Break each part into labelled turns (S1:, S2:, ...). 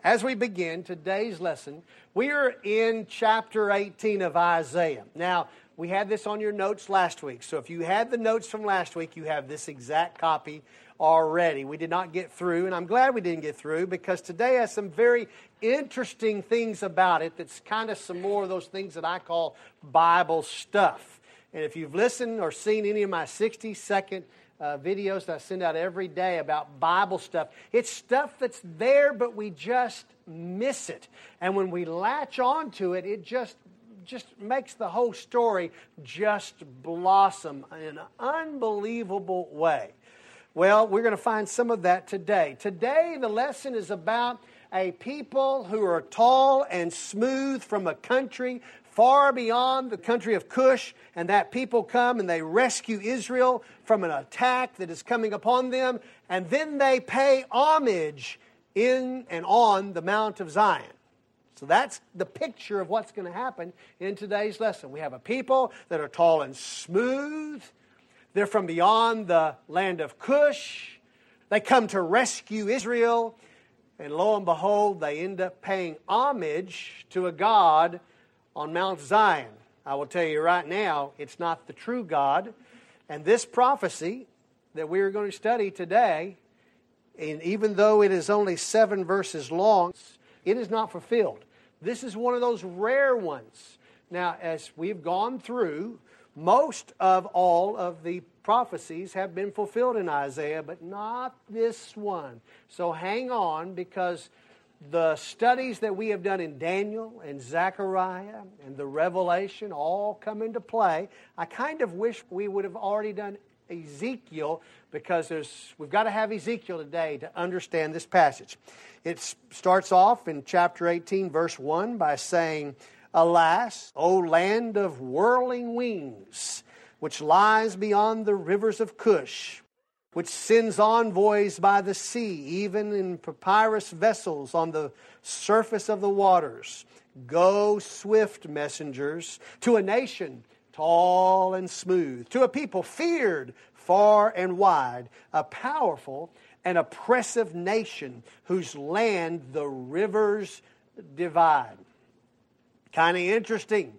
S1: As we begin today's lesson, we are in chapter 18 of Isaiah. Now, we had this on your notes last week, so if you had the notes from last week, you have this exact copy already. We did not get through, and I'm glad we didn't get through, because today has some very interesting things about it that's kind of some more of those things that I call Bible stuff. And if you've listened or seen any of my 60-second videos that I send out every day about Bible stuff, it's stuff that's there, but we just miss it. And when we latch onto it, it just makes the whole story just blossom in an unbelievable way. Well, we're going to find some of that today. Today, the lesson is about a people who are tall and smooth from a country far beyond the country of Cush, and that people come and they rescue Israel from an attack that is coming upon them, and then they pay homage in and on the Mount of Zion. So that's the picture of what's going to happen in today's lesson. We have a people that are tall and smooth. They're from beyond the land of Cush. They come to rescue Israel, and lo and behold, they end up paying homage to a God on Mount Zion. I will tell you right now, it's not the true God. And this prophecy that we are going to study today, and even though it is only 7 verses long, it is not fulfilled. This is one of those rare ones. Now, as we've gone through, most of all of the prophecies have been fulfilled in Isaiah, but not this one. So hang on, because the studies that we have done in Daniel and Zechariah and the Revelation all come into play. I kind of wish we would have already done Ezekiel, because we've got to have Ezekiel today to understand this passage. It starts off in chapter 18, verse 1 by saying, "Alas, O land of whirling wings, which lies beyond the rivers of Cush, which sends envoys by the sea, even in papyrus vessels on the surface of the waters. Go swift, messengers, to a nation tall and smooth, to a people feared far and wide, a powerful and oppressive nation whose land the rivers divide." Kind of interesting.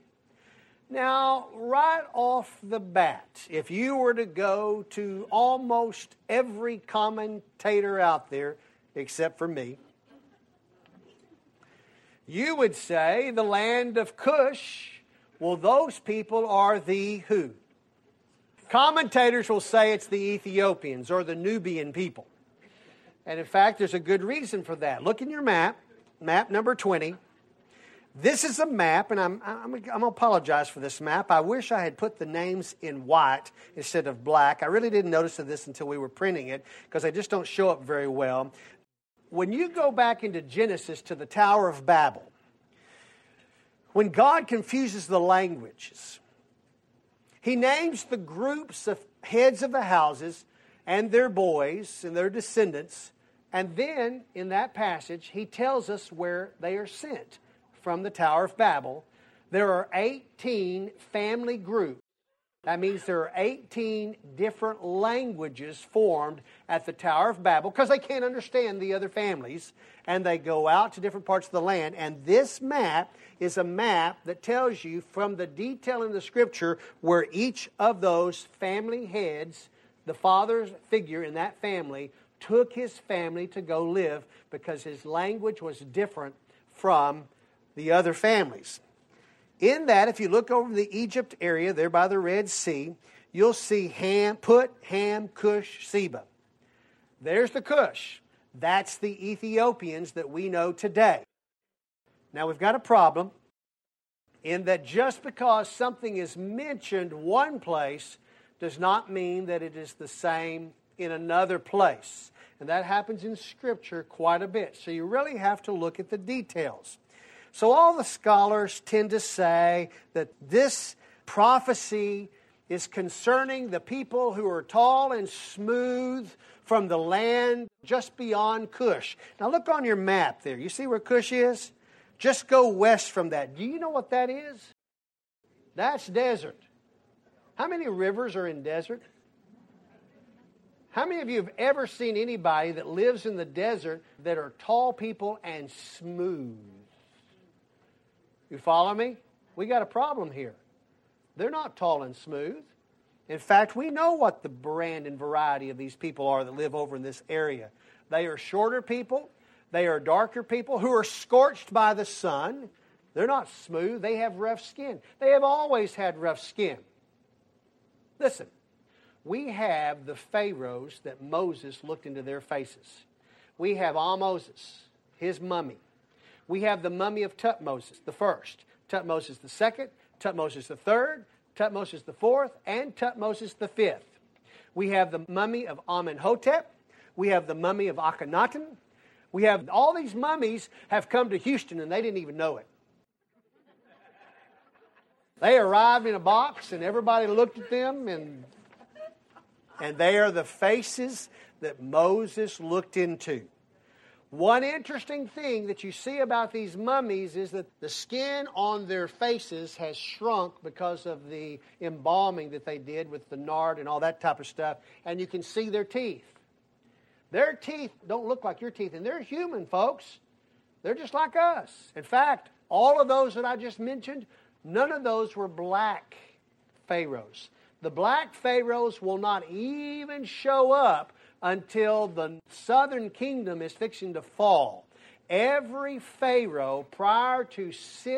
S1: Now, right off the bat, if you were to go to almost every commentator out there, except for me, you would say the land of Cush, well, those people are the who? Commentators will say it's the Ethiopians or the Nubian people. And in fact, there's a good reason for that. Look in your map number 20. This is a map, and I'm going to apologize for this map. I wish I had put the names in white instead of black. I really didn't notice this until we were printing it, because they just don't show up very well. When you go back into Genesis to the Tower of Babel, when God confuses the languages, He names the groups of heads of the houses and their boys and their descendants, and then in that passage, He tells us where they are sent. From the Tower of Babel, there are 18 family groups. That means there are 18 different languages formed at the Tower of Babel, because they can't understand the other families, and they go out to different parts of the land. And this map is a map that tells you from the detail in the Scripture where each of those family heads, the father's figure in that family, took his family to go live, because his language was different from the other families. In that, if you look over the Egypt area there by the Red Sea, you'll see Put, Ham, Cush, Seba. There's the Cush. That's the Ethiopians that we know today. Now, we've got a problem in that just because something is mentioned one place does not mean that it is the same in another place. And that happens in Scripture quite a bit. So you really have to look at the details. So all the scholars tend to say that this prophecy is concerning the people who are tall and smooth from the land just beyond Cush. Now look on your map there. You see where Cush is? Just go west from that. Do you know what that is? That's desert. How many rivers are in desert? How many of you have ever seen anybody that lives in the desert that are tall people and smooth? You follow me? We got a problem here. They're not tall and smooth. In fact, we know what the brand and variety of these people are that live over in this area. They are shorter people. They are darker people who are scorched by the sun. They're not smooth. They have rough skin. They have always had rough skin. Listen, we have the pharaohs that Moses looked into their faces. We have Ahmoses, his mummy. We have the mummy of Tutmosis, the first, Tutmosis the second, Tutmosis the third, Tutmosis the fourth, and Tutmosis the fifth. We have the mummy of Amenhotep. We have the mummy of Akhenaten. We have all these mummies have come to Houston and they didn't even know it. They arrived in a box and everybody looked at them and they are the faces that Moses looked into. One interesting thing that you see about these mummies is that the skin on their faces has shrunk because of the embalming that they did with the nard and all that type of stuff, and you can see their teeth. Their teeth don't look like your teeth, and they're human, folks. They're just like us. In fact, all of those that I just mentioned, none of those were black pharaohs. The black pharaohs will not even show up until the southern kingdom is fixing to fall. Every pharaoh prior to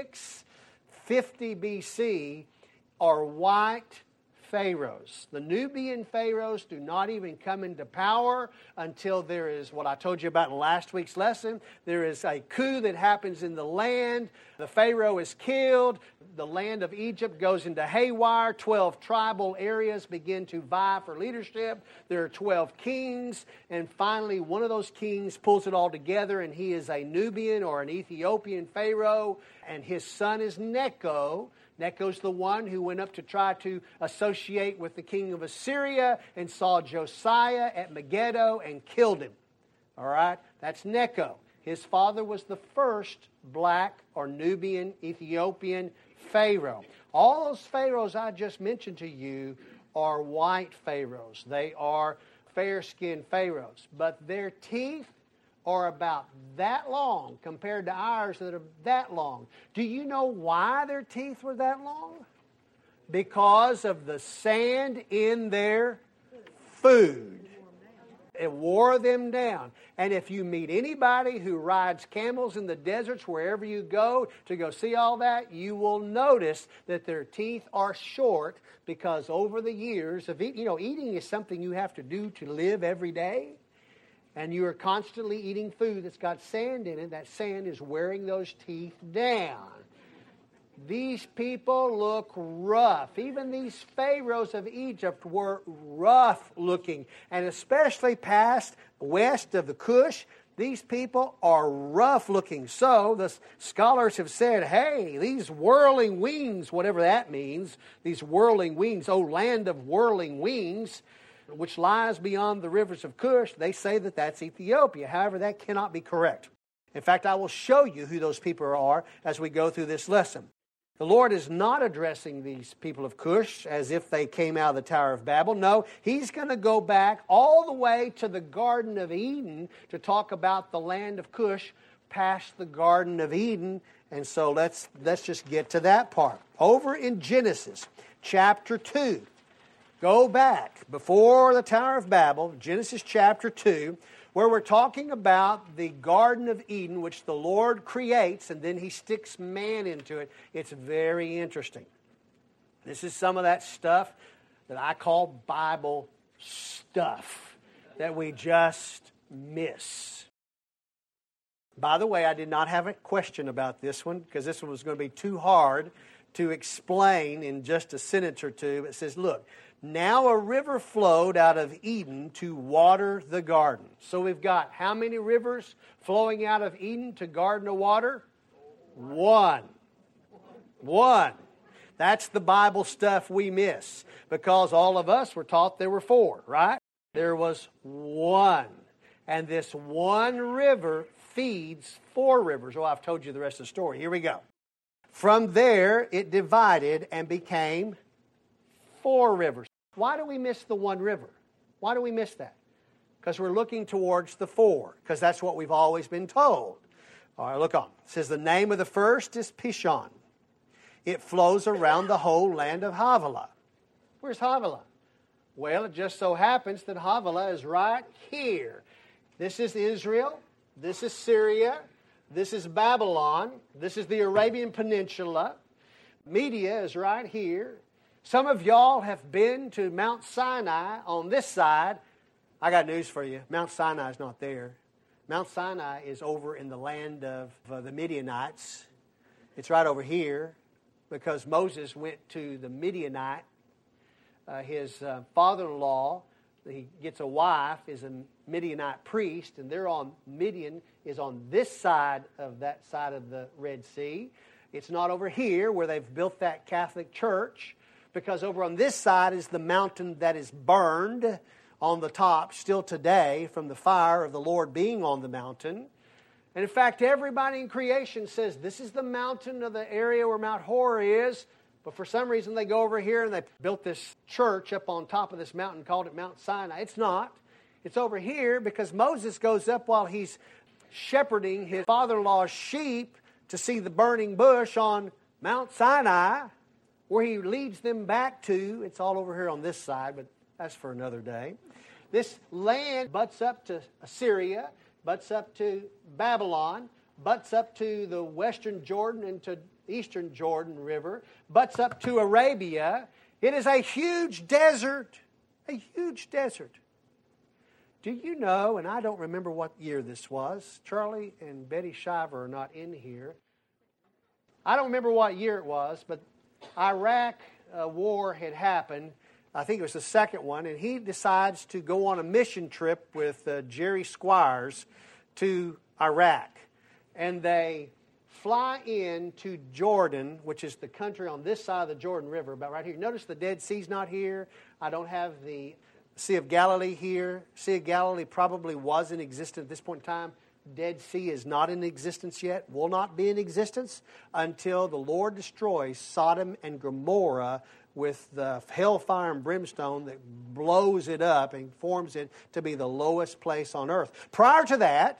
S1: 650 BC are white pharaohs. The Nubian pharaohs do not even come into power until there is what I told you about in last week's lesson. There is a coup that happens in the land. The pharaoh is killed. The land of Egypt goes into haywire. 12 tribal areas begin to vie for leadership. There are 12 kings. And finally, one of those kings pulls it all together, and he is a Nubian or an Ethiopian pharaoh. And his son is Necho. Necho's the one who went up to try to associate with the king of Assyria and saw Josiah at Megiddo and killed him. All right? That's Necho. His father was the first black or Nubian, Ethiopian pharaoh. All those pharaohs I just mentioned to you are white pharaohs. They are fair-skinned pharaohs. But their teeth are about that long compared to ours that are that long. Do you know why their teeth were that long? Because of the sand in their food. It wore them down. And if you meet anybody who rides camels in the deserts, wherever you go to go see all that, you will notice that their teeth are short because over the years of eating is something you have to do to live every day. And you are constantly eating food that's got sand in it. That sand is wearing those teeth down. These people look rough. Even these pharaohs of Egypt were rough looking. And especially past west of the Cush, these people are rough looking. So the scholars have said, hey, these whirling wings, whatever that means, these whirling wings, oh land of whirling wings, which lies beyond the rivers of Cush, they say that that's Ethiopia. However, that cannot be correct. In fact, I will show you who those people are as we go through this lesson. The Lord is not addressing these people of Cush as if they came out of the Tower of Babel. No, He's going to go back all the way to the Garden of Eden to talk about the land of Cush past the Garden of Eden. And so let's just get to that part. Over in Genesis chapter 2. Go back before the Tower of Babel, Genesis chapter 2, where we're talking about the Garden of Eden, which the Lord creates, and then He sticks man into it. It's very interesting. This is some of that stuff that I call Bible stuff that we just miss. By the way, I did not have a question about this one because this one was going to be too hard to explain in just a sentence or two. It says, look, now a river flowed out of Eden to water the garden. So we've got how many rivers flowing out of Eden to garden of water? One. That's the Bible stuff we miss because all of us were taught there were four, right? There was one. And this one river feeds four rivers. Oh, I've told you the rest of the story. Here we go. From there, it divided and became four rivers. Why do we miss the one river? Why do we miss that? because we're looking towards the 4, because that's what we've always been told. All right, look on. It says the name of the first is Pishon. It flows around the whole land of Havilah. Where's Havilah? Well, it just so happens that Havilah is right here. This is Israel. This is Syria. This is Babylon. This is the Arabian Peninsula. Media is right here. Some of y'all have been to Mount Sinai on this side. I got news for you. Mount Sinai is not there. Mount Sinai is over in the land of the Midianites. It's right over here because Moses went to the Midianite. His father-in-law, he gets a wife, is a Midianite priest, and they're on Midian is on this side of the Red Sea. It's not over here where they've built that Catholic church, because over on this side is the mountain that is burned on the top still today from the fire of the Lord being on the mountain. And in fact, everybody in creation says this is the mountain of the area where Mount Hor is. But for some reason, they go over here and they built this church up on top of this mountain, called it Mount Sinai. It's not. It's over here because Moses goes up while he's shepherding his father-in-law's sheep to see the burning bush on Mount Sinai, where he leads them back to. It's all over here on this side, but that's for another day. This land butts up to Assyria, butts up to Babylon, butts up to the western Jordan and to eastern Jordan River, butts up to Arabia. It is a huge desert, a huge desert. Do you know, and I don't remember what year this was, Charlie and Betty Shiver are not in here. I don't remember what year it was, but Iraq war had happened. I think it was the second one, and he decides to go on a mission trip with Jerry Squires to Iraq. And they fly into Jordan, which is the country on this side of the Jordan River, about right here. Notice the Dead Sea's not here. I don't have the Sea of Galilee here. Sea of Galilee probably was in existence at this point in time. Dead Sea is not in existence yet, will not be in existence until the Lord destroys Sodom and Gomorrah with the hellfire and brimstone that blows it up and forms it to be the lowest place on earth. Prior to that,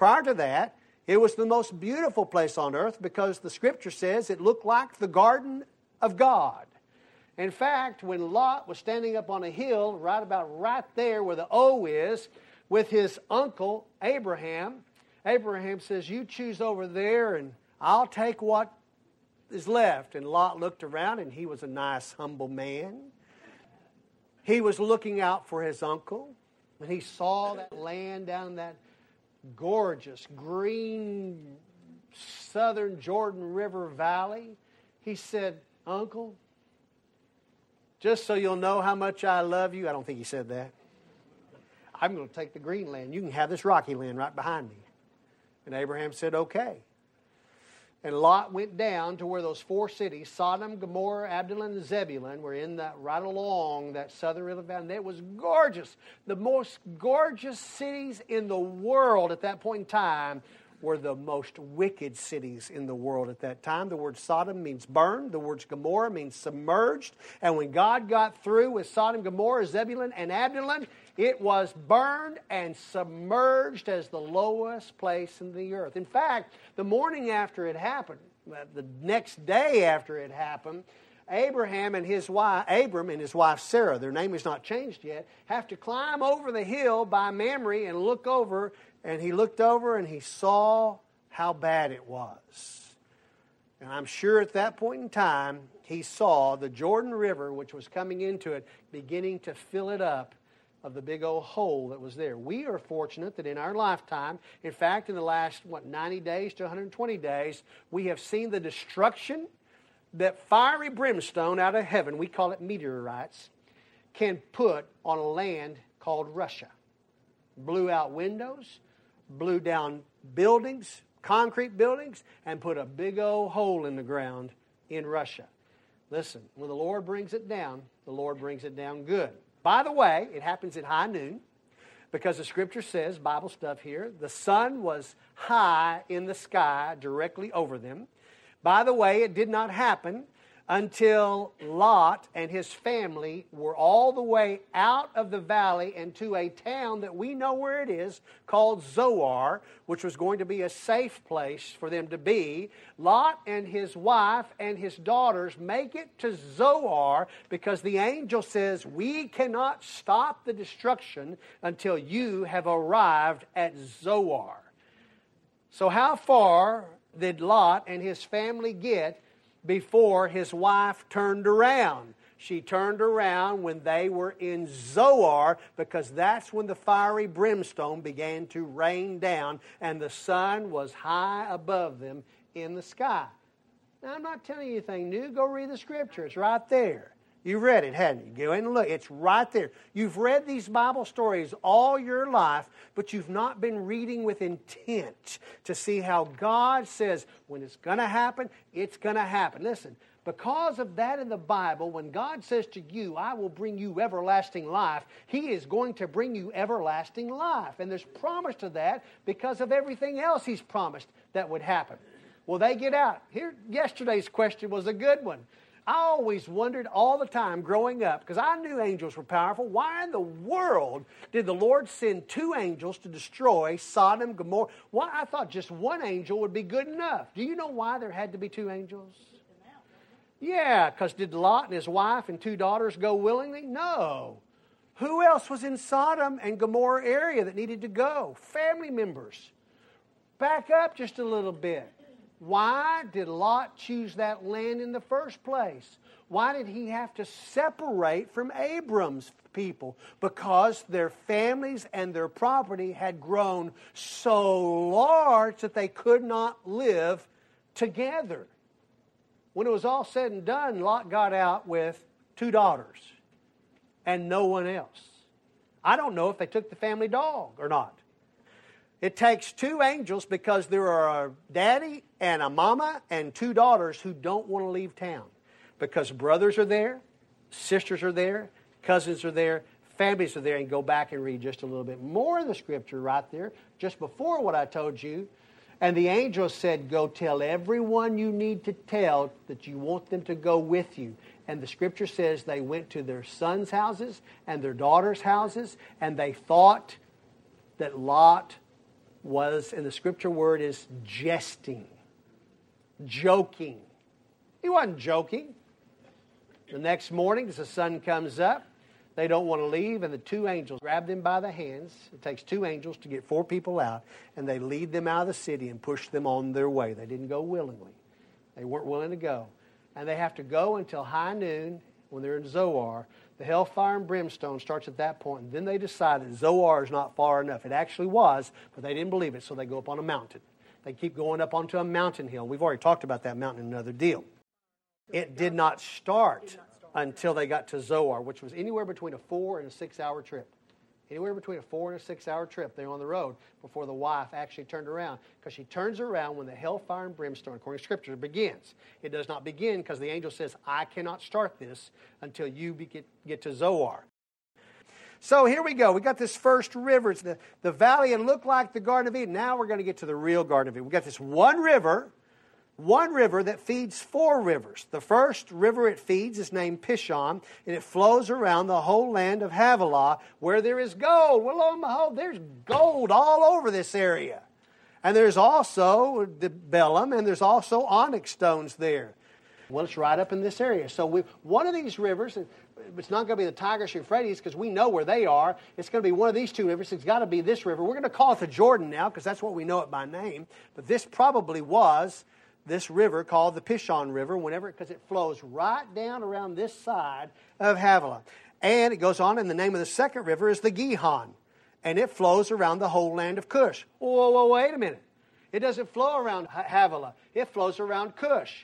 S1: it was the most beautiful place on earth because the Scripture says it looked like the garden of God. In fact, when Lot was standing up on a hill right there where the O is with his uncle Abraham, Abraham says, "You choose over there and I'll take what is left." And Lot looked around, and he was a nice, humble man. He was looking out for his uncle, and he saw that land down that gorgeous, green, southern Jordan River Valley. He said, "Uncle, just so you'll know how much I love you," I don't think he said that, "I'm going to take the green land. You can have this rocky land right behind me." And Abraham said, "Okay." And Lot went down to where those 4 cities, Sodom, Gomorrah, Adullam, and Zebulun, were in that right along that southern river valley. And it was gorgeous. The most gorgeous cities in the world at that point in time were the most wicked cities in the world at that time. The word Sodom means burned. The word Gomorrah means submerged. And when God got through with Sodom, Gomorrah, Zebulun, and Adullam, it was burned and submerged as the lowest place in the earth. In fact, the morning after it happened, the next day after it happened, Abram and his wife Sarah, their name is not changed yet, have to climb over the hill by Mamre and look over. And he looked over and he saw how bad it was. And I'm sure at that point in time, he saw the Jordan River, which was coming into it, beginning to fill it up of the big old hole that was there. We are fortunate that in our lifetime, in fact, in the last, 90 days to 120 days, we have seen the destruction that fiery brimstone out of heaven, we call it meteorites, can put on a land called Russia. Blew out windows, blew down buildings, concrete buildings, and put a big old hole in the ground in Russia. Listen, when the Lord brings it down, the Lord brings it down good. By the way, it happens at high noon because the Scripture says, Bible stuff here, the sun was high in the sky directly over them. By the way, it did not happen until Lot and his family were all the way out of the valley and to a town that we know where it is, called Zoar, which was going to be a safe place for them to be. Lot and his wife and his daughters make it to Zoar because the angel says, we cannot stop the destruction until you have arrived at Zoar. So how far did Lot and his family get before his wife turned around? She turned around when they were in Zoar, because that's when the fiery brimstone began to rain down and the sun was high above them in the sky. Now, I'm not telling you anything new. Go read the Scripture. It's right there. You read it, hadn't you? Go in and look. It's right there. You've read these Bible stories all your life, but you've not been reading with intent to see how God says, when it's going to happen, it's going to happen. Listen, because of that in the Bible, when God says to you, I will bring you everlasting life, He is going to bring you everlasting life. And there's promise to that because of everything else He's promised that would happen. Well, they get out. Here, yesterday's question was a good one. I always wondered all the time growing up, because I knew angels were powerful, why in the world did the Lord send two angels to destroy Sodom, Gomorrah? Why? I thought just one angel would be good enough. Do you know why there had to be two angels? Yeah, because did Lot and his wife and two daughters go willingly? No. Who else was in Sodom and Gomorrah area that needed to go? Family members. Back up just a little bit. Why did Lot choose that land in the first place? Why did he have to separate from Abram's people? Because their families and their property had grown so large that they could not live together. When it was all said and done, Lot got out with two daughters and no one else. I don't know if they took the family dog or not. It takes two angels because there are a daddy and a mama and two daughters who don't want to leave town. Because brothers are there, sisters are there, cousins are there, families are there. And go back and read just a little bit more in the Scripture right there, just before what I told you. And the angel said, go tell everyone you need to tell that you want them to go with you. And the Scripture says they went to their sons' houses and their daughters' houses, and they thought that Lot was, and the Scripture word is jesting, joking. He wasn't joking. The next morning, as the sun comes up, they don't want to leave, and the two angels grab them by the hands. It takes two angels to get four people out, and they lead them out of the city and push them on their way. They didn't go willingly. They weren't willing to go. And they have to go until high noon when they're in Zoar. The hellfire and brimstone starts at that point, and then they decide that Zoar is not far enough. It actually was, but they didn't believe it, so they go up on a mountain. They keep going up onto a mountain hill. We've already talked about that mountain in another deal. It did not start until they got to Zoar, which was anywhere between a 4 and a 6 hour trip. Anywhere between a 4 and a 6 hour trip they're on the road before the wife actually turned around. Because she turns around when the hellfire and brimstone, according to Scripture, begins. It does not begin because the angel says, I cannot start this until you get to Zoar. So here we go. We got this first river. It's the valley, and looked like the Garden of Eden. Now we're going to get to the real Garden of Eden. We got this one river that feeds four rivers. The first river it feeds is named Pishon, and it flows around the whole land of Havilah, where there is gold. Well, lo and behold, there's gold all over this area. And there's also the Bellum, and there's also onyx stones there. Well, it's right up in this area. So one of these rivers, it's not going to be the Tigris Euphrates because we know where they are. It's going to be one of these two rivers. It's got to be this river. We're going to call it the Jordan now because that's what we know it by name. But this probably was this river called the Pishon River, because it flows right down around this side of Havilah. And it goes on, and the name of the second river is the Gihon, and it flows around the whole land of Cush. Whoa, wait a minute. It doesn't flow around Havilah. It flows around Cush.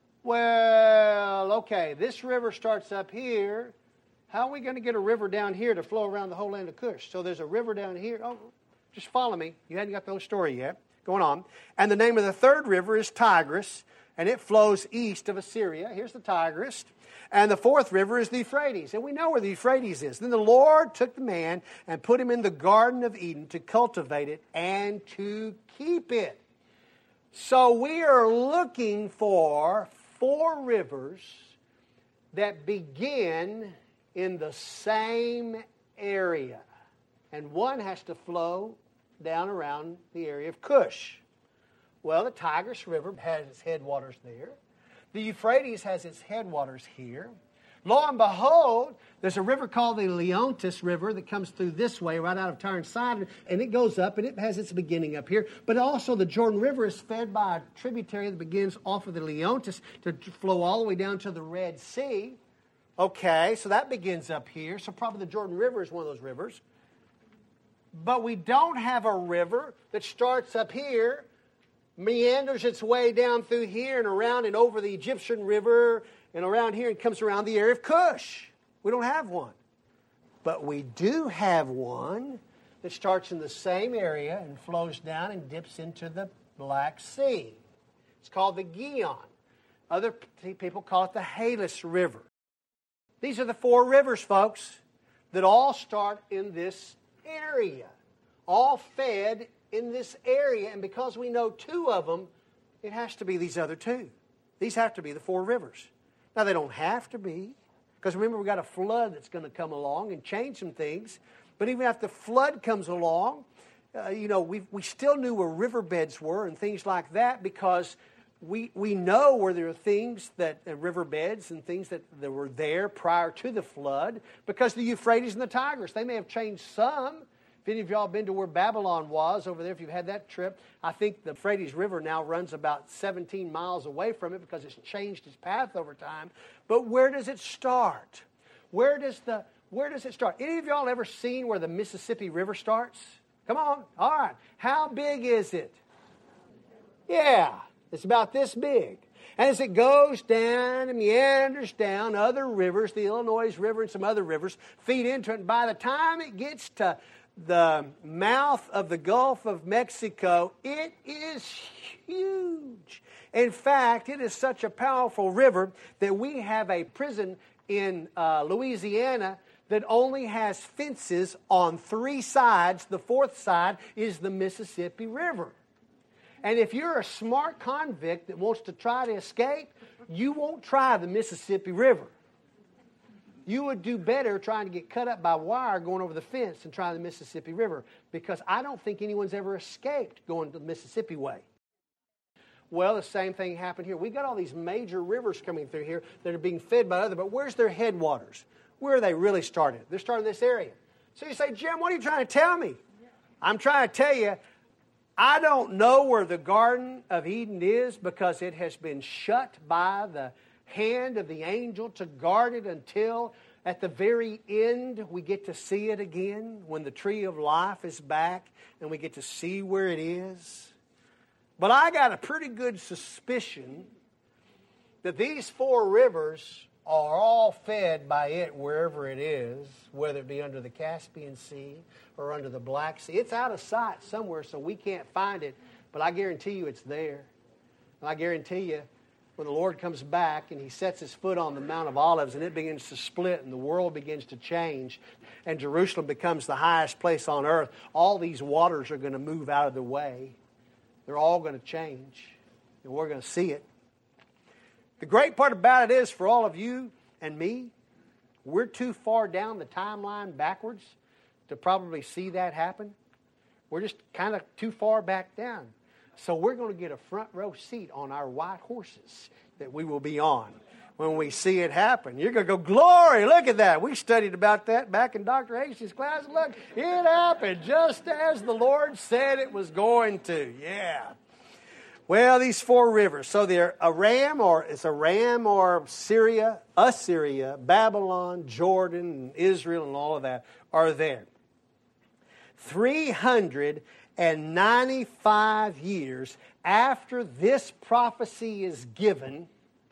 S1: Well, okay, this river starts up here. How are we going to get a river down here to flow around the whole land of Cush? So there's a river down here. Oh, just follow me. You hadn't got the whole story yet. Going on. And the name of the third river is Tigris, and it flows east of Assyria. Here's the Tigris. And the fourth river is the Euphrates, and we know where the Euphrates is. Then the Lord took the man and put him in the Garden of Eden to cultivate it and to keep it. So we are looking for four rivers that begin in the same area. And one has to flow down around the area of Cush. Well, the Tigris River has its headwaters there. The Euphrates has its headwaters here. Lo and behold, there's a river called the Leontis River that comes through this way, right out of Tyre and Sidon, and it goes up, and it has its beginning up here. But also the Jordan River is fed by a tributary that begins off of the Leontis to flow all the way down to the Red Sea. Okay, so that begins up here. So probably the Jordan River is one of those rivers. But we don't have a river that starts up here, meanders its way down through here and around and over the Egyptian River and around here and comes around the area of Cush. We don't have one. But we do have one that starts in the same area and flows down and dips into the Black Sea. It's called the Gihon. Other people call it the Halys River. These are the four rivers, folks, that all start in this area, all fed in this area. And because we know two of them, it has to be these other two. These have to be the four rivers. Now, they don't have to be, because remember, we've got a flood that's going to come along and change some things. But even after the flood comes along, we still knew where riverbeds were and things like that, because we know where there are things that riverbeds and things that were there prior to the flood, because the Euphrates and the Tigris, they may have changed some. If any of y'all have been to where Babylon was over there, if you've had that trip, I think the Euphrates River now runs about 17 miles away from it because it's changed its path over time. But where does it start? Where does it start? Any of y'all ever seen where the Mississippi River starts? Come on. All right. How big is it? Yeah, it's about this big. And as it goes down and meanders down, other rivers, the Illinois River and some other rivers, feed into it. And by the time it gets to the mouth of the Gulf of Mexico, it is huge. In fact, it is such a powerful river that we have a prison in Louisiana that only has fences on three sides. The fourth side is the Mississippi River. And if you're a smart convict that wants to try to escape, you won't try the Mississippi River. You would do better trying to get cut up by wire going over the fence than try the Mississippi River, because I don't think anyone's ever escaped going the Mississippi way. Well, the same thing happened here. We got all these major rivers coming through here that are being fed by other, but where's their headwaters? Where are they really started? They're starting in this area. So you say, Jim, what are you trying to tell me? I'm trying to tell you, I don't know where the Garden of Eden is, because it has been shut by the hand of the angel to guard it until at the very end we get to see it again, when the tree of life is back and we get to see where it is. But I got a pretty good suspicion that these four rivers are all fed by it wherever it is, whether it be under the Caspian Sea or under the Black Sea. It's out of sight somewhere, so we can't find it, but I guarantee you it's there. And I guarantee you, when the Lord comes back and He sets His foot on the Mount of Olives and it begins to split and the world begins to change and Jerusalem becomes the highest place on earth, all these waters are going to move out of the way. They're all going to change, and we're going to see it. The great part about it is, for all of you and me, we're too far down the timeline backwards to probably see that happen. We're just kind of too far back down. So we're going to get a front row seat on our white horses that we will be on when we see it happen. You're going to go, glory, look at that. We studied about that back in Dr. Hastings' class. Look, it happened just as the Lord said it was going to. Yeah. Well, these four rivers. So they're Aram or Syria, Assyria, Babylon, Jordan, and Israel, and all of that are there. 395 years after this prophecy is given,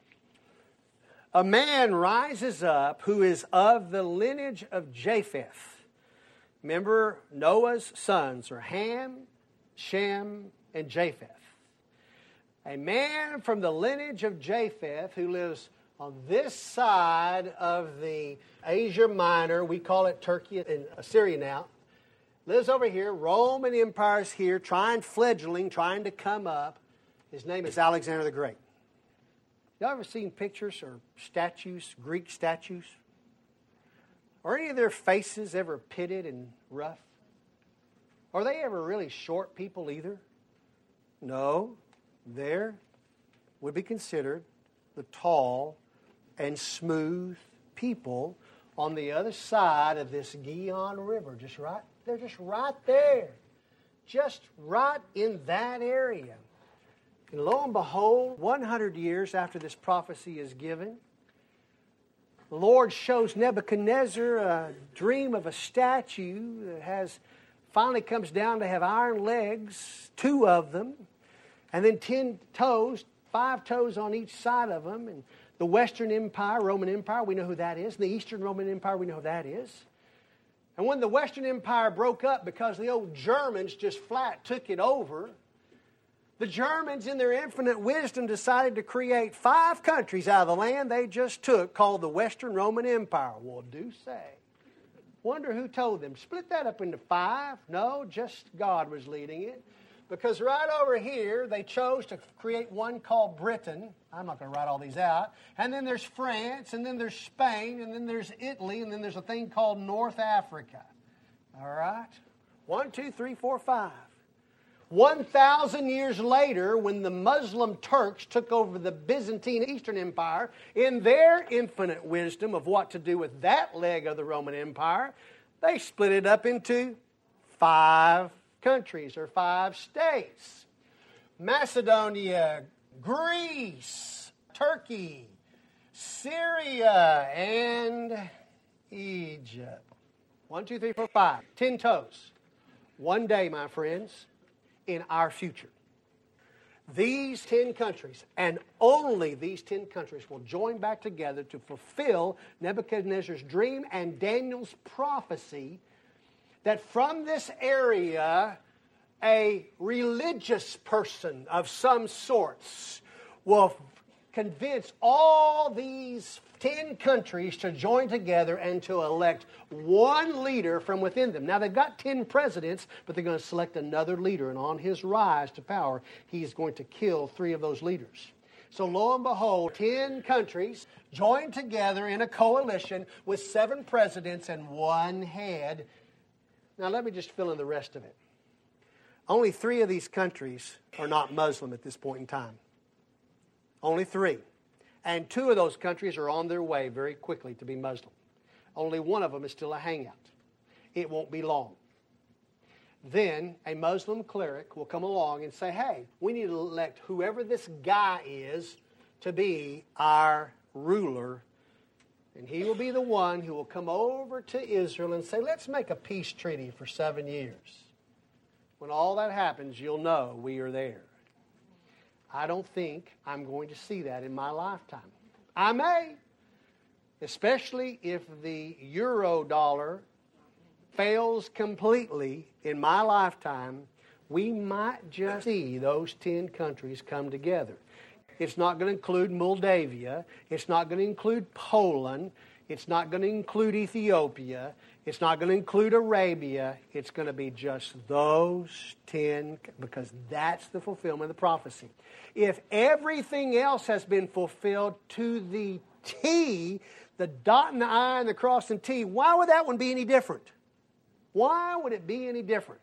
S1: a man rises up who is of the lineage of Japheth. Remember, Noah's sons are Ham, Shem, and Japheth. A man from the lineage of Japheth who lives on this side of the Asia Minor, we call it Turkey and Assyria now, lives over here. Roman Empire's here, trying to come up. His name is Alexander the Great. Y'all ever seen pictures or statues, Greek statues? Are any of their faces ever pitted and rough? Are they ever really short people either? No, they would be considered the tall and smooth people on the other side of this Gihon River. They're just right there. Just right in that area. And lo and behold, 100 years after this prophecy is given, the Lord shows Nebuchadnezzar a dream of a statue that finally comes down to have iron legs, 2 of them, and then 10 toes, 5 toes on each side of them. And the Western Empire, Roman Empire, we know who that is. And the Eastern Roman Empire, we know who that is. And when the Western Empire broke up because the old Germans just flat took it over, the Germans, in their infinite wisdom, decided to create 5 countries out of the land they just took called the Western Roman Empire. Well, do say. Wonder who told them. Split that up into 5. No, just God was leading it. Because right over here, they chose to create one called Britain. I'm not going to write all these out. And then there's France, and then there's Spain, and then there's Italy, and then there's a thing called North Africa. All right? 1, 2, 3, 4, 5. 1,000 years later, when the Muslim Turks took over the Byzantine Eastern Empire, in their infinite wisdom of what to do with that leg of the Roman Empire, they split it up into 5 countries or 5 states. Macedonia, Greece, Turkey, Syria, and Egypt. 1, 2, 3, 4, 5. 10 toes. One day, my friends, in our future, these 10 countries, and only these 10 countries, will join back together to fulfill Nebuchadnezzar's dream and Daniel's prophecy that from this area, a religious person of some sorts will convince all these 10 countries to join together and to elect one leader from within them. Now, they've got 10 presidents, but they're going to select another leader. And on his rise to power, he's going to kill 3 of those leaders. So lo and behold, 10 countries joined together in a coalition with 7 presidents and 1 head. Now, let me just fill in the rest of it. Only 3 of these countries are not Muslim at this point in time. Only 3. And 2 of those countries are on their way very quickly to be Muslim. Only 1 of them is still a hangout. It won't be long. Then a Muslim cleric will come along and say, hey, we need to elect whoever this guy is to be our ruler. And he will be the one who will come over to Israel and say, let's make a peace treaty for 7 years. When all that happens, you'll know we are there. I don't think I'm going to see that in my lifetime. I may, especially if the euro dollar fails completely in my lifetime, we might just see those 10 countries come together. It's not going to include Moldavia. It's not going to include Poland. It's not going to include Ethiopia. It's not going to include Arabia. It's going to be just those 10, because that's the fulfillment of the prophecy. If everything else has been fulfilled to the T, the dot and the I and the cross and T, why would that one be any different? Why would it be any different?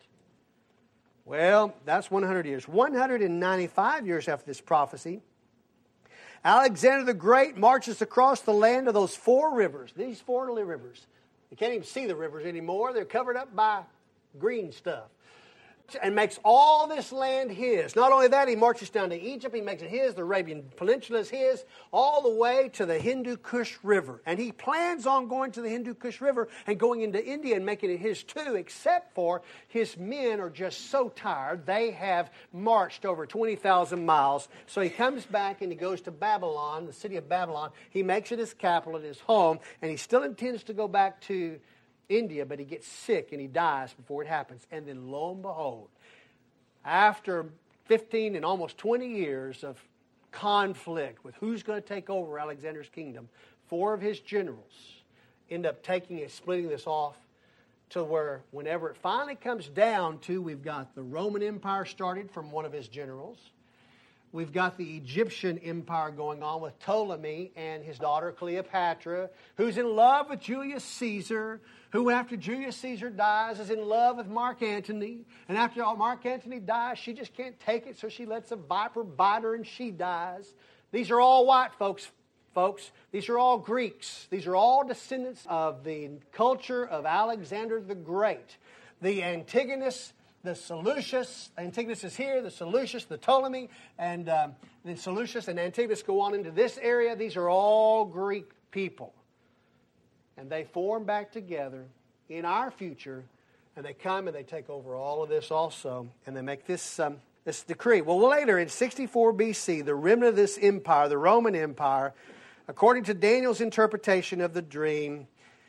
S1: Well, that's 100 years. 195 years after this prophecy, Alexander the Great marches across the land of those 4 rivers, these 4 rivers. You can't even see the rivers anymore. They're covered up by green stuff. And makes all this land his. Not only that, he marches down to Egypt. He makes it his. The Arabian Peninsula is his. All the way to the Hindu Kush River. And he plans on going to the Hindu Kush River and going into India and making it his too, except for his men are just so tired. They have marched over 20,000 miles. So he comes back and he goes to Babylon, the city of Babylon. He makes it his capital and his home. And he still intends to go back to India, but he gets sick and he dies before it happens. And then lo and behold, after 15 and almost 20 years of conflict with who's going to take over Alexander's kingdom, 4 of his generals end up taking and splitting this off to where whenever it finally comes down to, we've got the Roman Empire started from one of his generals. We've got the Egyptian empire going on with Ptolemy and his daughter Cleopatra, who's in love with Julius Caesar, who after Julius Caesar dies is in love with Mark Antony. And after Mark Antony dies, she just can't take it, so she lets a viper bite her and she dies. These are all white folks. These are all Greeks. These are all descendants of the culture of Alexander the Great. The Antigonus, the Seleucus. Antigonus is here, the Seleucus, the Ptolemy, and then Seleucus and Antigonus go on into this area. These are all Greek people. And they form back together in our future, and they come and they take over all of this also, and they make this decree. Well, later in 64 BC, the remnant of this empire, the Roman Empire, according to Daniel's interpretation of the dream,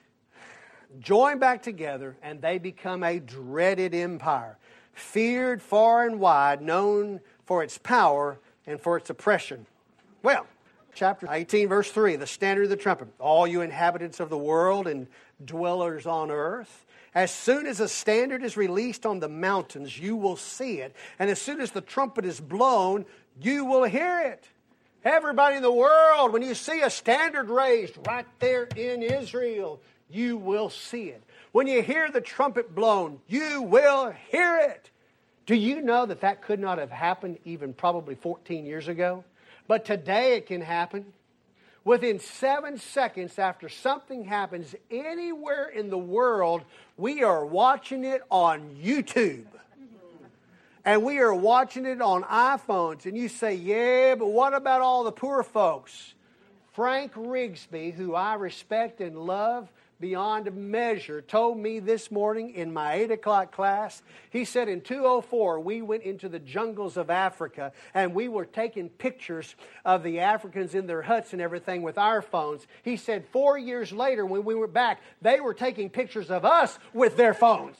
S1: join back together, and they become a dreaded empire, feared far and wide, known for its power and for its oppression. Well, chapter 18, verse 3, the standard of the trumpet. All you inhabitants of the world and dwellers on earth, as soon as a standard is released on the mountains, you will see it. And as soon as the trumpet is blown, you will hear it. Everybody in the world, when you see a standard raised right there in Israel, you will see it. When you hear the trumpet blown, you will hear it. Do you know that that could not have happened even probably 14 years ago? But today it can happen. Within 7 seconds after something happens anywhere in the world, we are watching it on YouTube. And we are watching it on iPhones. And you say, yeah, but what about all the poor folks? Frank Rigsby, who I respect and love beyond measure, told me this morning in my 8 o'clock class. He said in 2004, we went into the jungles of Africa and we were taking pictures of the Africans in their huts and everything with our phones. He said 4 years later when we were back, they were taking pictures of us with their phones.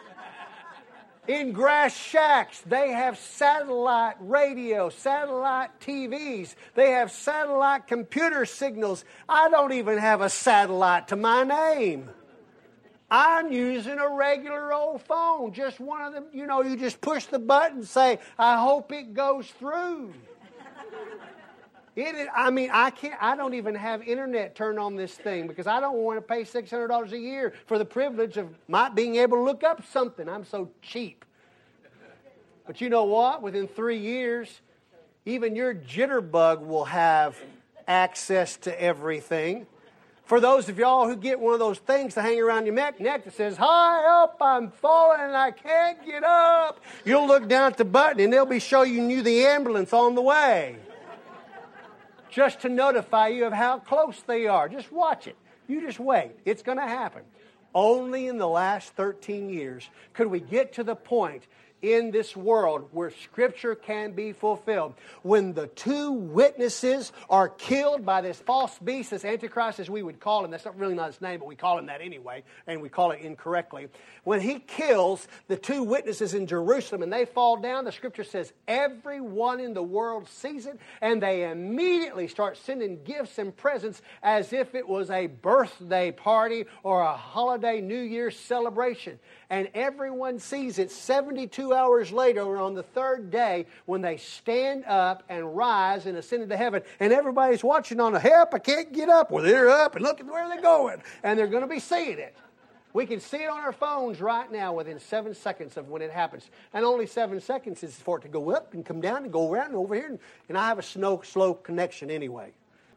S1: In grass shacks, they have satellite radio, satellite TVs. They have satellite computer signals. I don't even have a satellite to my name. I'm using a regular old phone. Just one of them, you just push the button and say, I hope it goes through. I don't even have internet turned on this thing because I don't want to pay $600 a year for the privilege of not being able to look up something. I'm so cheap. But you know what? Within 3 years, even your jitterbug will have access to everything. For those of y'all who get one of those things to hang around your neck that says, hi up, I'm falling and I can't get up. You'll look down at the button and they'll be showing you the ambulance on the way. Just to notify you of how close they are. Just watch it. You just wait. It's going to happen. Only in the last 13 years could we get to the point in this world where Scripture can be fulfilled. When the two witnesses are killed by this false beast, this Antichrist as we would call him, that's really not his name, but we call him that anyway, and we call it incorrectly. When he kills the two witnesses in Jerusalem and they fall down, the Scripture says everyone in the world sees it, and they immediately start sending gifts and presents as if it was a birthday party or a holiday New Year's celebration. And everyone sees it 72 hours later, or on the third day, when they stand up and rise and ascend into heaven. And everybody's watching on the help, I can't get up. Well, they're up and look at where they're going. And they're going to be seeing it. We can see it on our phones right now within 7 seconds of when it happens. And only 7 seconds is for it to go up and come down and go around and over here. And I have a slow connection anyway.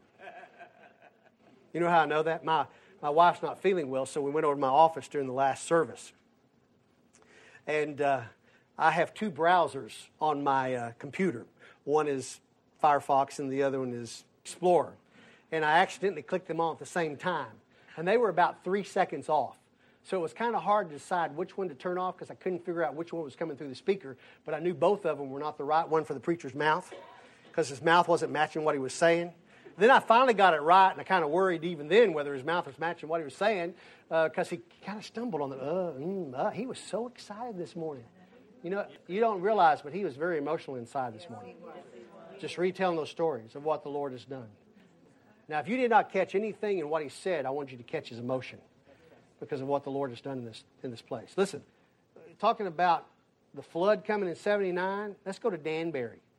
S1: You know how I know that? My wife's not feeling well, so we went over to my office during the last service. And I have two browsers on my computer. One is Firefox and the other one is Explorer. And I accidentally clicked them on at the same time. And they were about 3 seconds off. So it was kind of hard to decide which one to turn off because I couldn't figure out which one was coming through the speaker. But I knew both of them were not the right one for the preacher's mouth because his mouth wasn't matching what he was saying. Then I finally got it right, and I kind of worried even then whether his mouth was matching what he was saying because he kind of stumbled on the, he was so excited this morning. You know, you don't realize, but he was very emotional inside this morning. Just retelling those stories of what the Lord has done. Now, if you did not catch anything in what he said, I want you to catch his emotion because of what the Lord has done in this place. Listen, talking about the flood coming in 79, let's go to Danbury.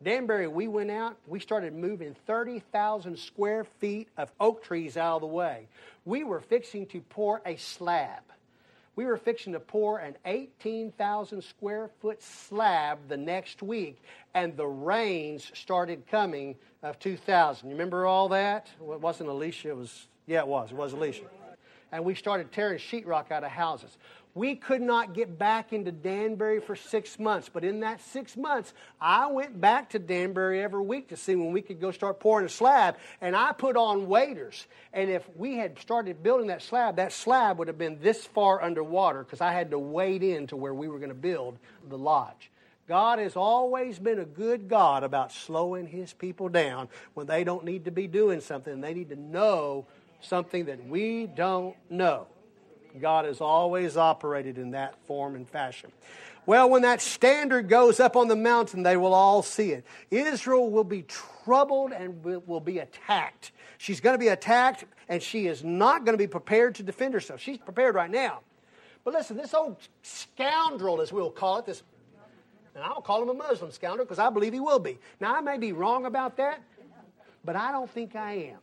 S1: Danbury, we went out, we started moving 30,000 square feet of oak trees out of the way. We were fixing to pour a slab. We were fixing to pour an 18,000 square foot slab the next week, and the rains started coming of 2000. You remember all that? Well, it wasn't Alicia, it was Alicia. And we started tearing sheetrock out of houses. We could not get back into Danbury for 6 months, but in that 6 months, I went back to Danbury every week to see when we could go start pouring a slab, and I put on waders. And if we had started building that slab would have been this far underwater because I had to wade in to where we were going to build the lodge. God has always been a good God about slowing His people down when they don't need to be doing something and they need to know something that we don't know. God has always operated in that form and fashion. Well, when that standard goes up on the mountain, they will all see it. Israel will be troubled and will be attacked. She's going to be attacked, and she is not going to be prepared to defend herself. She's prepared right now. But listen, this old scoundrel, as we'll call it, and I'll call him a Muslim scoundrel because I believe he will be. Now, I may be wrong about that, but I don't think I am.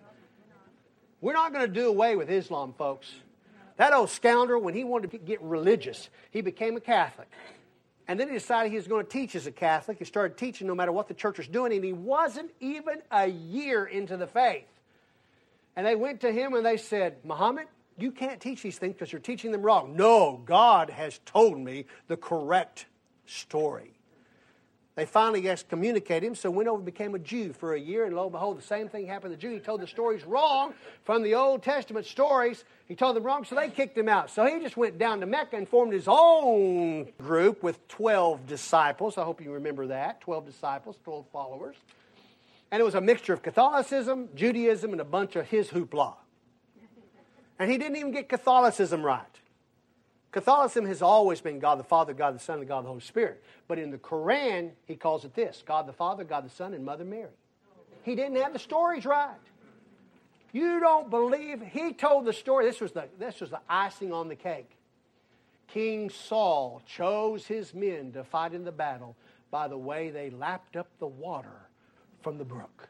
S1: We're not going to do away with Islam, folks. That old scoundrel, when he wanted to get religious, he became a Catholic. And then he decided he was going to teach as a Catholic. He started teaching no matter what the church was doing, and he wasn't even a year into the faith. And they went to him and they said, Muhammad, you can't teach these things because you're teaching them wrong. No, God has told me the correct story. They finally excommunicated him, so went over and became a Jew for a year, and lo and behold, the same thing happened to the Jew. He told the stories wrong from the Old Testament stories. He told them wrong, so they kicked him out. So he just went down to Mecca and formed his own group with 12 disciples. I hope you remember that. 12 disciples, 12 followers. And it was a mixture of Catholicism, Judaism, and a bunch of his hoopla. And he didn't even get Catholicism right. Catholicism has always been God the Father, God the Son, and God the Holy Spirit. But in the Quran, he calls it this: God the Father, God the Son, and Mother Mary. He didn't have the stories right. You don't believe he told the story. This was the icing on the cake. King Saul chose his men to fight in the battle by the way they lapped up the water from the brook.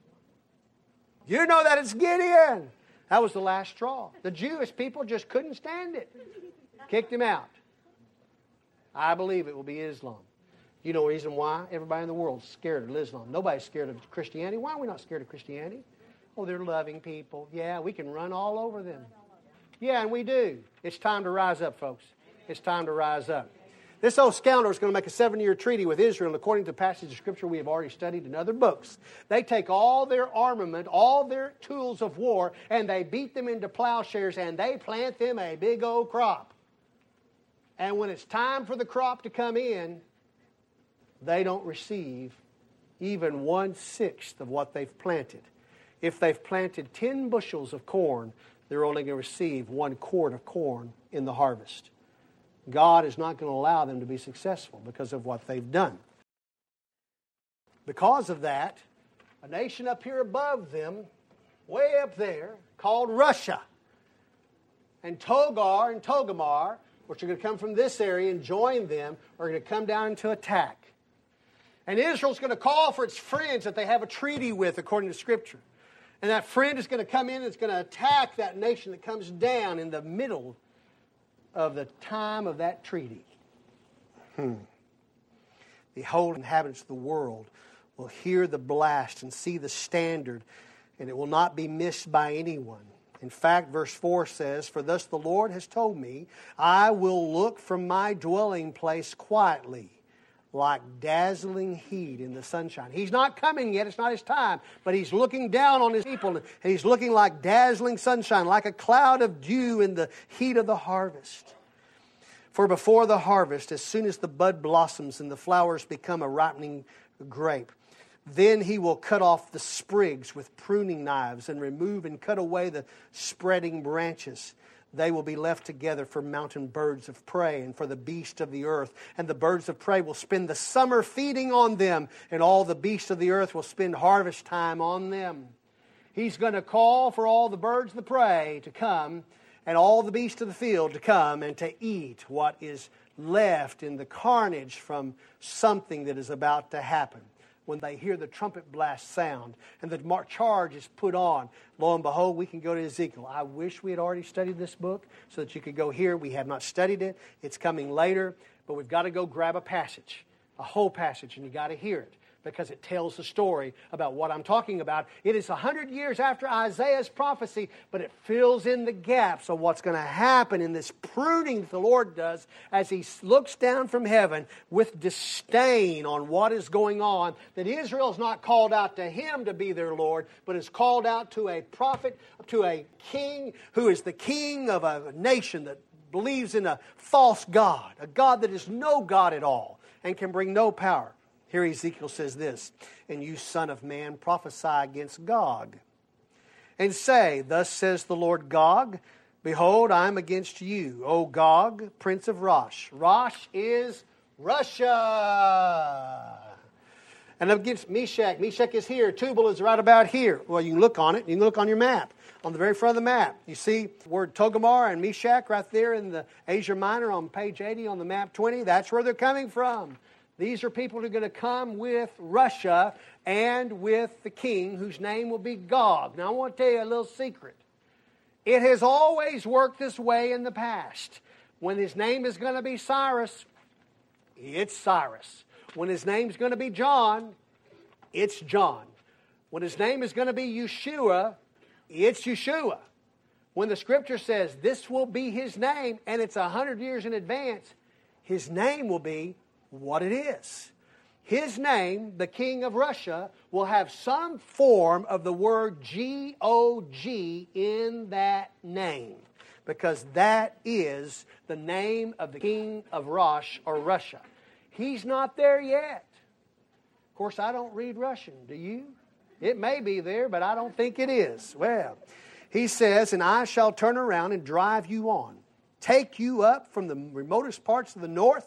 S1: You know that it's Gideon. That was the last straw. The Jewish people just couldn't stand it. Kicked him out. I believe it will be Islam. You know the reason why? Everybody in the world is scared of Islam. Nobody's scared of Christianity. Why are we not scared of Christianity? Oh, they're loving people. Yeah, we can run all over them. Yeah, and we do. It's time to rise up, folks. It's time to rise up. This old scoundrel is going to make a 7-year treaty with Israel, and according to the passage of Scripture we have already studied in other books. They take all their armament, all their tools of war, and they beat them into plowshares, and they plant them a big old crop. And when it's time for the crop to come in, they don't receive even 1/6 of what they've planted. If they've planted 10 bushels of corn, they're only going to receive 1 quart of corn in the harvest. God is not going to allow them to be successful because of what they've done. Because of that, a nation up here above them, way up there, called Russia, and Togar and Togarmah, which are going to come from this area and join them, are going to come down to attack. And Israel's going to call for its friends that they have a treaty with according to Scripture. And that friend is going to come in and it's going to attack that nation that comes down in the middle of the time of that treaty. The whole inhabitants of the world will hear the blast and see the standard, and it will not be missed by anyone. In fact, verse 4 says, "For thus the Lord has told me, I will look from my dwelling place quietly, like dazzling heat in the sunshine." He's not coming yet, it's not his time, but he's looking down on his people, and he's looking like dazzling sunshine, like a cloud of dew in the heat of the harvest. For before the harvest, as soon as the bud blossoms and the flowers become a ripening grape, then he will cut off the sprigs with pruning knives and remove and cut away the spreading branches. They will be left together for mountain birds of prey and for the beasts of the earth. And the birds of prey will spend the summer feeding on them, and all the beasts of the earth will spend harvest time on them. He's going to call for all the birds of the prey to come, and all the beasts of the field to come and to eat what is left in the carnage from something that is about to happen. when they hear the trumpet blast sound and the charge is put on. Lo and behold, we can go to Ezekiel. I wish we had already studied this book so that you could go here. We have not studied it. It's coming later, but we've got to go grab a passage, a whole passage, and you got to hear it, because it tells the story about what I'm talking about. It is 100 years after Isaiah's prophecy, but it fills in the gaps of what's going to happen in this pruning that the Lord does as He looks down from heaven with disdain on what is going on, that Israel's not called out to Him to be their Lord, but is called out to a prophet, to a king who is the king of a nation that believes in a false God, a God that is no God at all and can bring no power. Here Ezekiel says this, "And you, son of man, prophesy against Gog, and say, Thus says the Lord Gog, Behold, I am against you, O Gog, prince of Rosh." Rosh is Russia. "And against Meshach." Meshach is here. Tubal is right about here. Well, you can look on it. You can look on your map. On the very front of the map, you see the word Togarmah and Meshach right there in the Asia Minor on page 80 on the map 20. That's where they're coming from. These are people who are going to come with Russia and with the king whose name will be Gog. Now I want to tell you a little secret. It has always worked this way in the past. When his name is going to be Cyrus, it's Cyrus. When his name is going to be John, it's John. When his name is going to be Yeshua, it's Yeshua. When the Scripture says this will be his name, and it's 100 years in advance, his name will be what it is. His name, the King of Russia, will have some form of the word G-O-G in that name, because that is the name of the King of Rosh or Russia. He's not there yet. Of course, I don't read Russian. Do you? It may be there, but I don't think it is. Well, he says, "And I shall turn around and drive you on, take you up from the remotest parts of the north,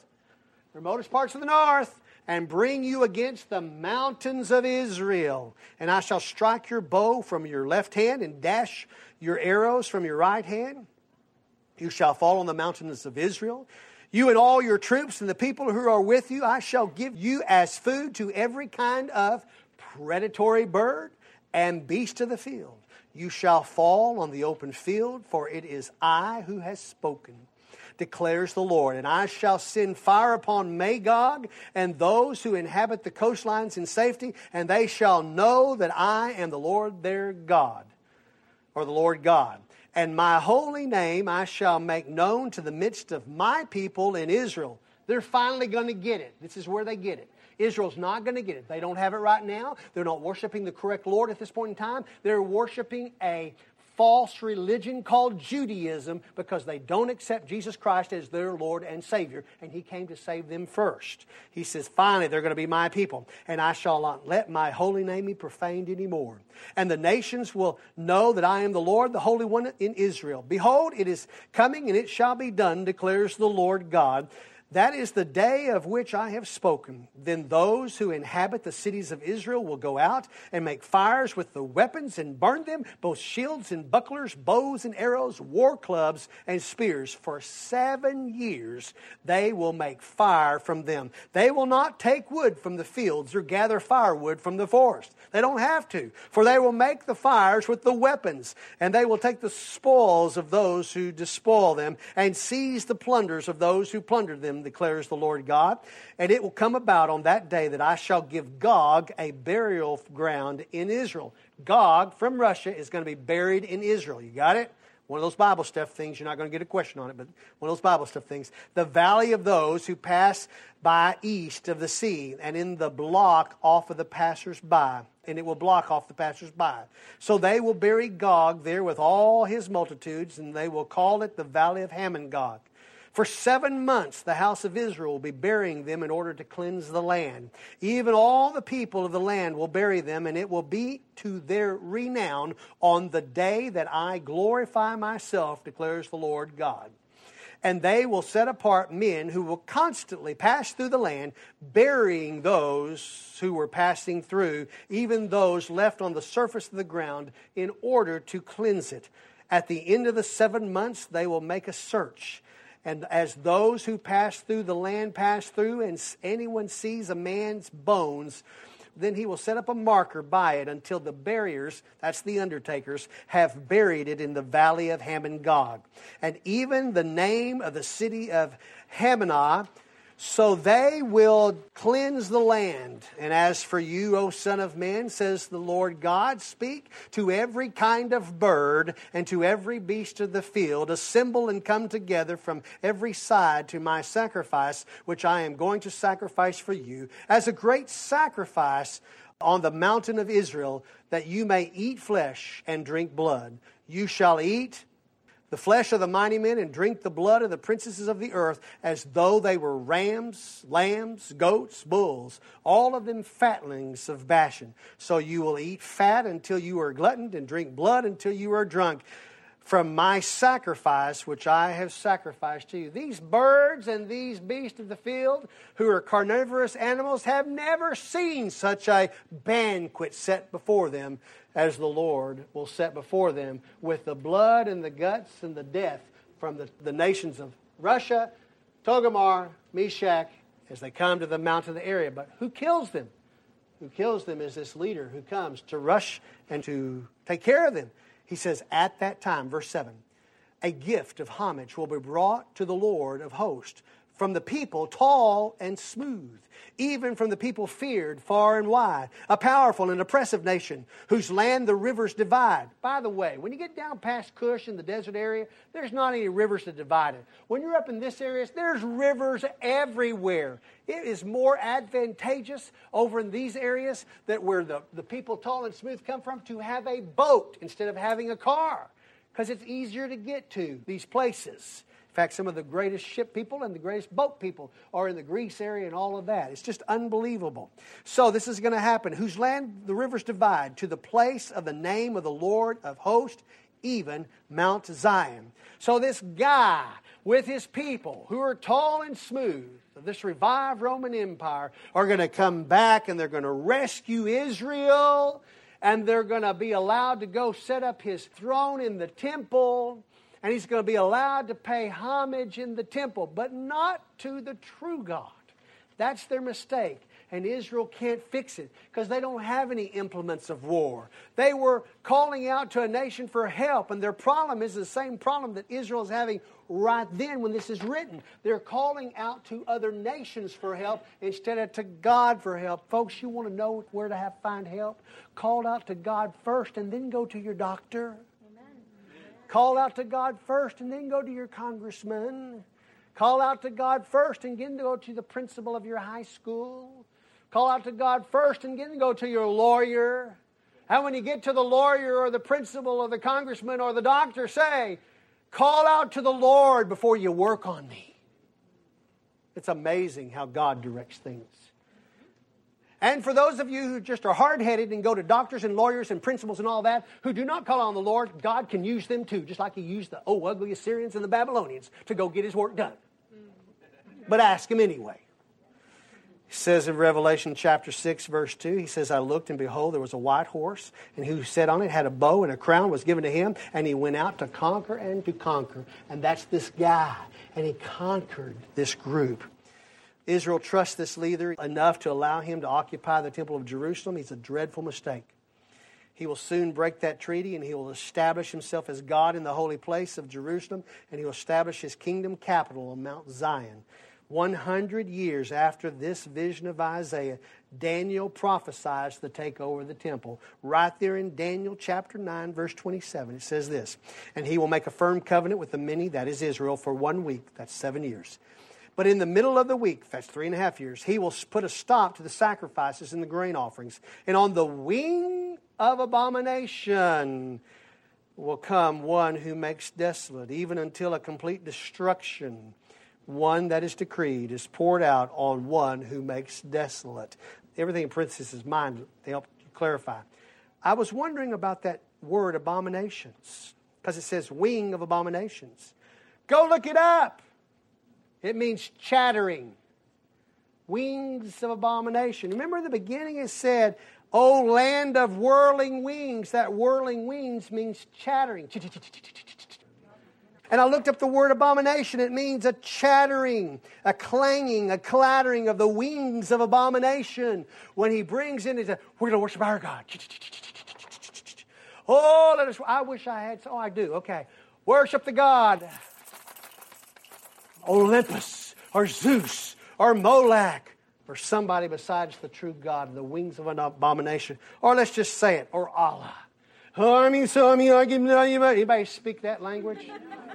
S1: and bring you against the mountains of Israel. And I shall strike your bow from your left hand and dash your arrows from your right hand. You shall fall on the mountains of Israel. You and all your troops and the people who are with you, I shall give you as food to every kind of predatory bird and beast of the field. You shall fall on the open field, for it is I who has spoken, declares the Lord. And I shall send fire upon Magog and those who inhabit the coastlines in safety, and they shall know that I am the Lord their God," or the Lord God. "And my holy name I shall make known to the midst of my people in Israel." They're finally going to get it. This is where they get it. Israel's not going to get it. They don't have it right now. They're not worshiping the correct Lord at this point in time. They're worshiping a false religion called Judaism because they don't accept Jesus Christ as their Lord and Savior, and He came to save them first. He says, finally, they're going to be my people, and I shall not let my holy name be profaned anymore. And the nations will know that I am the Lord, the Holy One in Israel. Behold, it is coming, and it shall be done, declares the Lord God. That is the day of which I have spoken. Then those who inhabit the cities of Israel will go out and make fires with the weapons and burn them, both shields and bucklers, bows and arrows, war clubs and spears. For 7 years they will make fire from them. They will not take wood from the fields or gather firewood from the forest. They don't have to, for they will make the fires with the weapons, and they will take the spoils of those who despoil them and seize the plunders of those who plundered them, declares the Lord God. And it will come about on that day that I shall give Gog a burial ground in Israel. Gog from Russia is going to be buried in Israel. You got it? One of those Bible stuff things. You're not going to get a question on it, but one of those Bible stuff things. The valley of those who pass by east of the sea, and in the block off of the passers-by. And it will block off the passers-by. So they will bury Gog there with all his multitudes, and they will call it the valley of Hamon-Gog. For 7 months the house of Israel will be burying them in order to cleanse the land. Even all the people of the land will bury them, and it will be to their renown on the day that I glorify myself, declares the Lord God. And they will set apart men who will constantly pass through the land, burying those who were passing through, even those left on the surface of the ground, in order to cleanse it. At the end of the 7 months they will make a search. And as those who pass through the land pass through, and anyone sees a man's bones then he will set up a marker by it until the buriers, that's the undertakers, have buried it in the valley of Hamon Gog. And even the name of the city of Hamanah, so they will cleanse the land. And as for you, O Son of Man, says the Lord God, speak to every kind of bird and to every beast of the field, assemble and come together from every side to my sacrifice, which I am going to sacrifice for you, as a great sacrifice on the mountain of Israel, that you may eat flesh and drink blood. You shall eat the flesh of the mighty men and drink the blood of the princesses of the earth, as though they were rams, lambs, goats, bulls, all of them fatlings of Bashan. So you will eat fat until you are gluttoned, and drink blood until you are drunk, from my sacrifice which I have sacrificed to you. These birds and these beasts of the field, who are carnivorous animals, have never seen such a banquet set before them as the Lord will set before them, with the blood and the guts and the death from the nations of Russia, Togarmah, Meshach, as they come to the mountain area. But who kills them? Who kills them is this leader who comes to rush and to take care of them. He says, at that time, verse 7, a gift of homage will be brought to the Lord of hosts from the people tall and smooth, even from the people feared far and wide, a powerful and oppressive nation, whose land the rivers divide. By the way, when you get down past Cush in the desert area, there's not any rivers to divide it. When you're up in this area, there's rivers everywhere. It is more advantageous over in these areas that where the people tall and smooth come from to have a boat instead of having a car, because it's easier to get to these places. In fact, some of the greatest ship people and the greatest boat people are in the Greece area and all of that. It's just unbelievable. So this is going to happen. Whose land the rivers divide, to the place of the name of the Lord of hosts, even Mount Zion. So this guy with his people who are tall and smooth, this revived Roman Empire, are going to come back and they're going to rescue Israel, and they're going to be allowed to go set up his throne in the temple. And he's going to be allowed to pay homage in the temple, but not to the true God. That's their mistake. And Israel can't fix it because they don't have any implements of war. They were calling out to a nation for help, and their problem is the same problem that Israel is having right then when this is written. They're calling out to other nations for help instead of to God for help. Folks, you want to know where to find help? Call out to God first and then go to your doctor. Call out to God first and then go to your congressman. Call out to God first and then go to the principal of your high school. Call out to God first and then go to your lawyer. And when you get to the lawyer or the principal or the congressman or the doctor, say, call out to the Lord before you work on me. It's amazing how God directs things. And for those of you who just are hard-headed and go to doctors and lawyers and principals and all that, who do not call on the Lord, God can use them too, just like He used the ugly Assyrians and the Babylonians to go get His work done. But ask Him anyway. He says in Revelation chapter 6, verse 2, He says, I looked and behold, there was a white horse, and who sat on it had a bow, and a crown was given to him, and he went out to conquer and to conquer. And that's this guy. And he conquered this group. Israel trusts this leader enough to allow him to occupy the temple of Jerusalem. It's a dreadful mistake. He will soon break that treaty, and he will establish himself as God in the holy place of Jerusalem, and he will establish his kingdom capital on Mount Zion. 100 years after this vision of Isaiah, Daniel prophesies the takeover of the temple. Right there in Daniel chapter 9, verse 27, it says this, and he will make a firm covenant with the many, that is Israel, for 1 week, that's 7 years. But in the middle of the week, that's 3.5 years, he will put a stop to the sacrifices and the grain offerings. And on the wing of abomination will come one who makes desolate, even until a complete destruction, one that is decreed, is poured out on one who makes desolate. Everything in parentheses is mine to help clarify. I was wondering about that word abominations, because it says wing of abominations. Go look it up. It means chattering. Wings of abomination. Remember in the beginning it said, O land of whirling wings. That whirling wings means chattering. And I looked up the word abomination. It means a chattering, a clanging, a clattering of the wings of abomination. When he brings in, we're going to worship our God. Oh, let us, I wish I had, I do, okay. Worship the God. Olympus, or Zeus, or Molech, or somebody besides the true God, the wings of an abomination. Or let's just say it, or Allah. Anybody speak that language?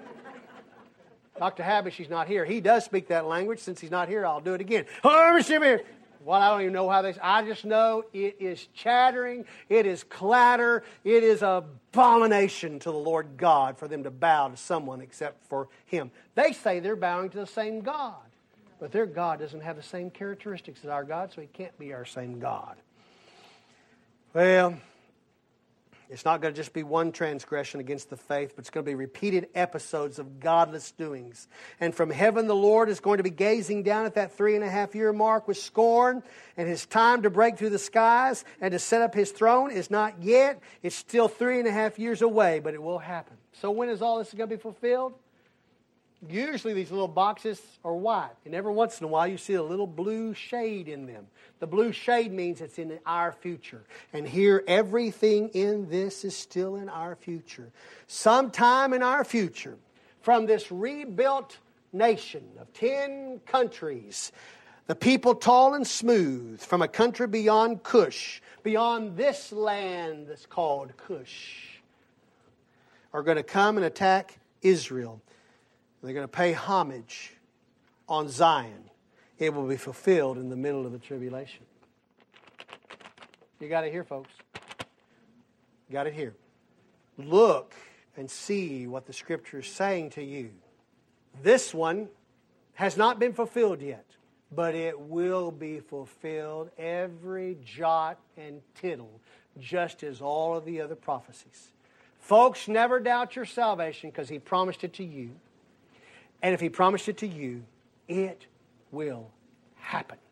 S1: Dr. Habish, he's not here. He does speak that language. Since he's not here, I'll do it again. Well, I don't even know how they say. I just know it is chattering, it is clatter, it is abomination to the Lord God for them to bow to someone except for Him. They say they're bowing to the same God, but their God doesn't have the same characteristics as our God, so He can't be our same God. Well, it's not going to just be one transgression against the faith, but it's going to be repeated episodes of godless doings. And from heaven the Lord is going to be gazing down at that 3.5-year mark with scorn, and His time to break through the skies and to set up His throne is not yet. It's still 3.5 years away, but it will happen. So when is all this going to be fulfilled? Usually these little boxes are white, and every once in a while you see a little blue shade in them. The blue shade means it's in our future. And here, everything in this is still in our future. Sometime in our future, from this rebuilt nation of 10 countries, the people tall and smooth from a country beyond Cush, beyond this land that's called Cush, are going to come and attack Israel. They're going to pay homage on Zion. It will be fulfilled in the middle of the tribulation. You got it here, folks. You got it here. Look and see what the Scripture is saying to you. This one has not been fulfilled yet, but it will be fulfilled, every jot and tittle, just as all of the other prophecies. Folks, never doubt your salvation because He promised it to you. And if He promised it to you, it will happen.